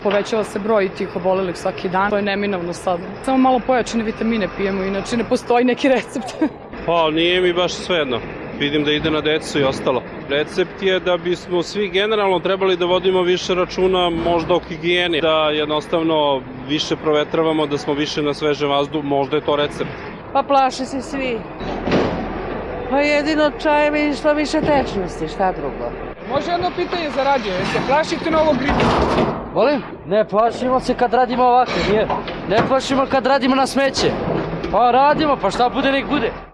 Povećava se broj tih obolelih svaki dan, to je neminovno sad. Samo malo pojačane vitamine pijemo, inače ne postoji neki recept. Pa nije mi baš svejedno. Vidim da ide na decu i ostalo. Recept je da bismo svi generalno trebali da vodimo više računa možda o higijeni, da jednostavno više provetravamo, da smo više na svežem vazduhu, možda je to recept. Pa plaše se svi. Pa jedino čajem i što više tečnosti, šta drugo. Može jedno pitanje za radio, jel se plašite novog gripa? Molim? Ne plašimo se kad radimo ovako, nije. Ne plašimo kad radimo na smeće. Pa radimo, pa šta bude nek bude.